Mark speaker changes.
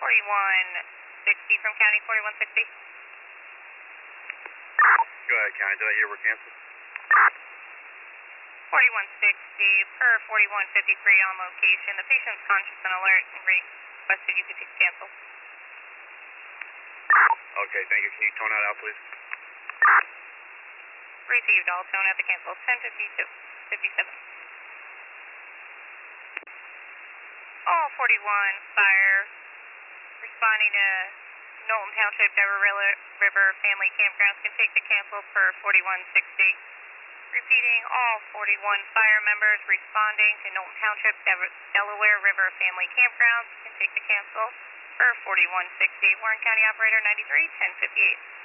Speaker 1: 4160 from County 4160.
Speaker 2: Go ahead, County. Did I hear we're canceled?
Speaker 1: 4160 per 4153 on location. The patient's conscious and alert and requested you could cancel.
Speaker 2: Okay, thank you. Can you tone that out, please?
Speaker 1: Received. All tone at the cancel. 10:57. All 41 fire responding to Knowlton Township Delaware River Family Campgrounds can take the cancel per 4160. Repeating, all 41 fire members responding to Knowlton Township Delaware River Family Campgrounds can take the cancel per 4160. Warren County Operator 93, 1058.